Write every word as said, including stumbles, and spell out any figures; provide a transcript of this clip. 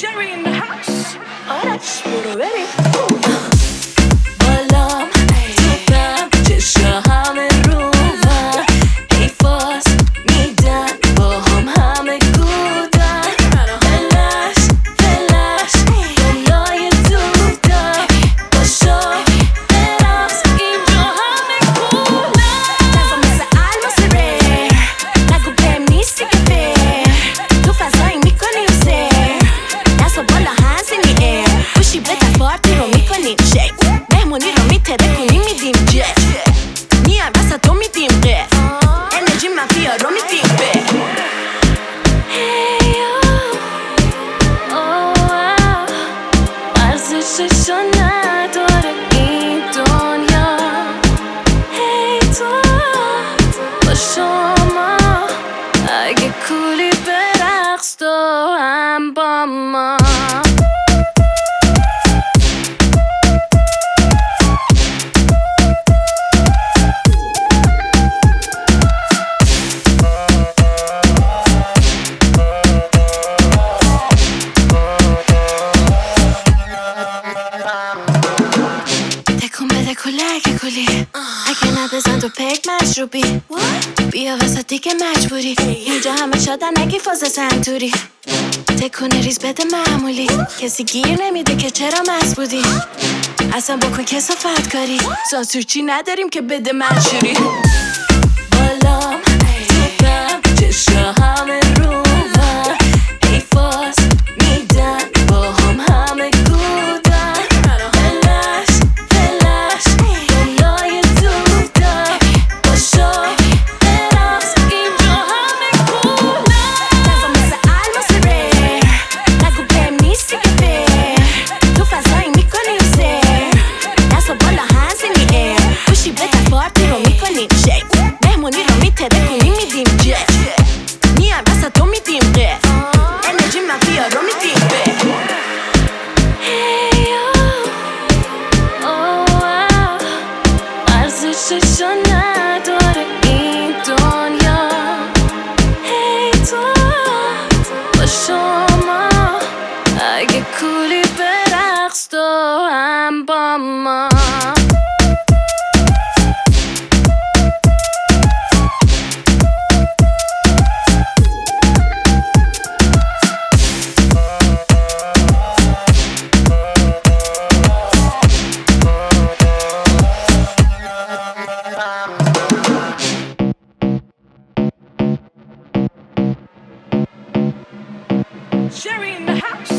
Sherry in the house. آرش برو بریم بالام توپم چشا همه رو من ای فاس میدن با هم همه گودن فلش فلش دنیای دودن باشا براز اینجا همه گودن نزا مثل الماس ریر نگو بهم نیستی که فیر تو فضایی میکنی و سیر دستا بالا هنز این ایر گوشی به پارتی رو میکنیم شیک مهمونی رو میترکونی میدیم جف میان وسط تو میدیم قف انرژی منفیا رو میدیم به ارزششو نداره این دنیا هی تو با شما اگه کولی به رقص تو هم با ما تکون بده کلک کلی اگه نبزن تو پک مشروبی بیا وسط دیگه مجبوری اینجا همه شدن نگی فاز سنتوری تکونه ریز بده معمولی کسی گیر نمیده که چرا مست بودی اصلا بکن کسافت کاری سانسورچی نداریم که بده منشوری بالام توپم چشا همه رو من ای فاز میدن با هم همه گودن فلش فلش دنیای دودن باشا براز اینجا همه گودن نزا مثل الماس ریر نگو بهم نیستی که فیر تو فضایی میکنی و سیر دستا بالا هنز این ایر گوشی به پارتی رو میکنیم شیک مهمونی رو میترکونی میدیم جف میان وسط تو میدیم قف انرژی منفیا رو میدیم به ارزششو نداره این دنیا هی تو با شما اگه کولی به رقص تو هم با ما Sherry in the house.